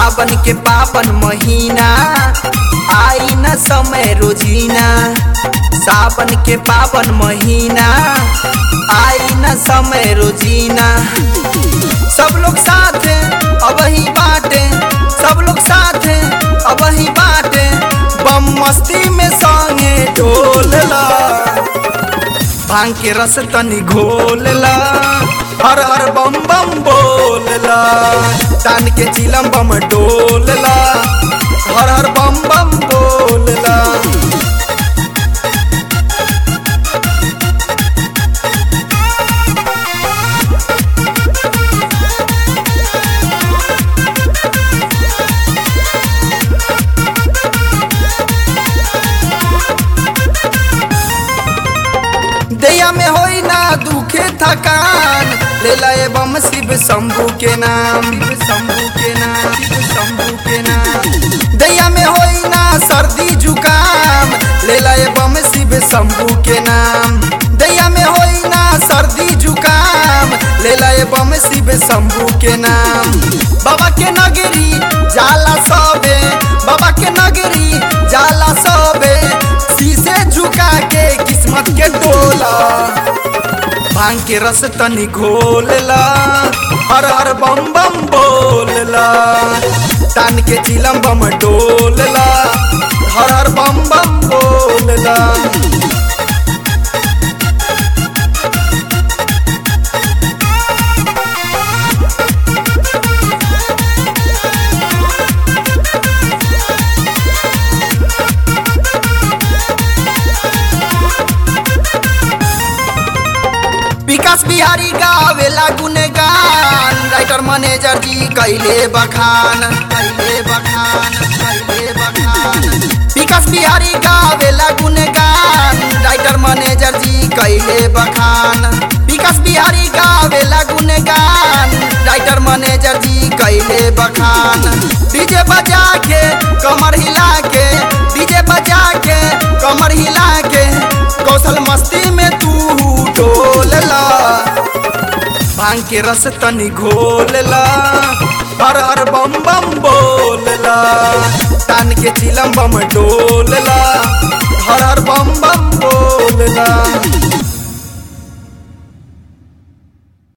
सावन के पावन महीना आई न समय रोजीना। सावन के पावन महीना आई न समय रोजीना। सब लोग साथ अब ही बाटे, सब लोग साथ अब ही बाटे। बम मस्ती में संगे ढोलला, भांग के रस तनी घोलला। हर हर बम बम बोलला, तान के चिलम बम डोलला। हर हर बम बम बोलला। दैया में होई ना दुखे थकान, ले लाए बम शिव शंभू के नाम। शिव शंभू के नाम, शिव शंभू के नाम। दैया में होई ना सर्दी जुकाम, ले लाए बम शिव शंभू के नाम। दैया में होई ना सर्दी जुकाम, ले लाए बम शिव शंभू के नाम। बाबा के नगरी जाला सबे, बाबा के नगरी जाला सबे। शीशे झुका के किस्मत के टोला, भांग के रस तनी घोलला। हर हर बम बम बोलला, तान के चिलम बम डोलला। हर हर बम बम बोलला। विकास बिहारी गावेला गुणगान, राइटर मैनेजर जी कैले बखान। कैले बखान, कैले बखान। विकास बिहारी गावेला गुणगान, राइटर मैनेजर जी कैले बखान। विकास बिहारी गावेला गुणगान, राइटर मैनेजर जी कैले बखान। डीजे बजा के कमर हिला के, डीजे बजा के कमर हिला के। कौशल मस्ती में तू डोलला, भांग के रस तनी घोलला। हर हर बम बम बोलला, तान के चिलम बम डोलला। हर हर बम बम बोलला।